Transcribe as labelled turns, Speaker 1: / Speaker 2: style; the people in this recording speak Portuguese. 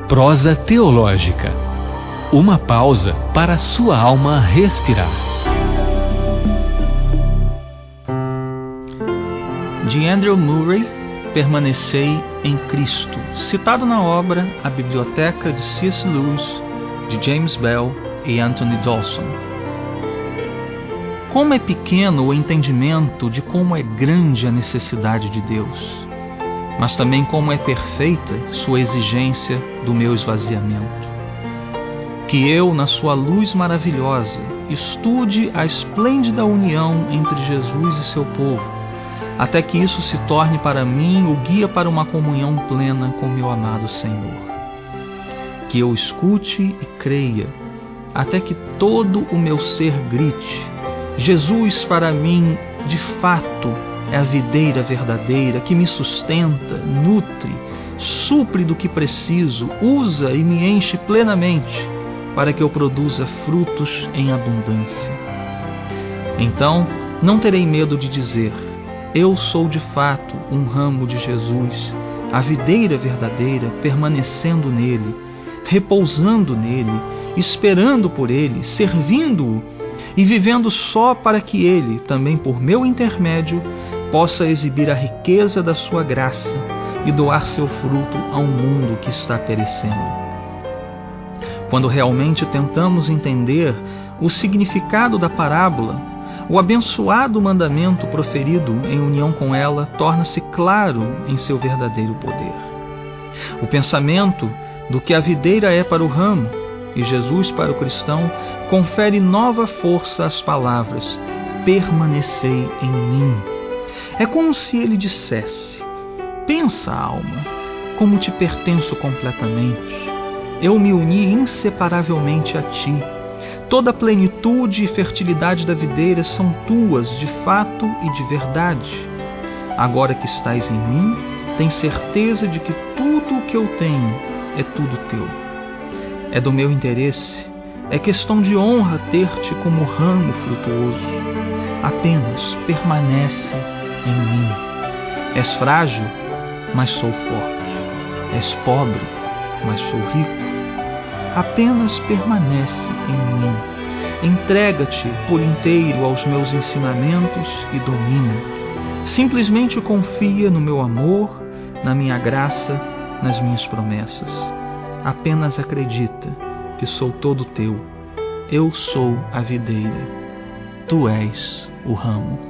Speaker 1: Prosa teológica. Uma pausa para a sua alma respirar.
Speaker 2: De Andrew Murray, Permanecei em Cristo, citado na obra A Biblioteca de C.S. Lewis, de James Bell e Anthony Dawson. Como é pequeno o entendimento de como é grande a necessidade de Deus, mas também como é perfeita sua exigência do meu esvaziamento. Que eu, na sua luz maravilhosa, estude a esplêndida união entre Jesus e seu povo, até que isso se torne para mim o guia para uma comunhão plena com meu amado Senhor. Que eu escute e creia, até que todo o meu ser grite: Jesus para mim, de fato, é a videira verdadeira que me sustenta, nutre, supre do que preciso, usa e me enche plenamente para que eu produza frutos em abundância. Então, não terei medo de dizer: eu sou de fato um ramo de Jesus, a videira verdadeira, permanecendo nele, repousando nele, esperando por ele, servindo-o e vivendo só para que ele, também por meu intermédio, possa exibir a riqueza da sua graça e doar seu fruto a um mundo que está perecendo. Quando realmente tentamos entender o significado da parábola, o abençoado mandamento proferido em união com ela torna-se claro em seu verdadeiro poder. O pensamento do que a videira é para o ramo e Jesus para o cristão confere nova força às palavras: permanecei em mim. É como se ele dissesse: pensa, alma, como te pertenço completamente. Eu me uni inseparavelmente a ti. Toda a plenitude e fertilidade da videira são tuas de fato e de verdade. Agora que estás em mim, tens certeza de que tudo o que eu tenho é tudo teu. É do meu interesse, é questão de honra ter-te como ramo frutuoso. Apenas permanece em mim. És frágil, mas sou forte. És pobre, mas sou rico. Apenas permanece em mim. Entrega-te por inteiro aos meus ensinamentos e domina. Simplesmente confia no meu amor, na minha graça, nas minhas promessas. Apenas acredita que sou todo teu. Eu sou a videira. Tu és o ramo.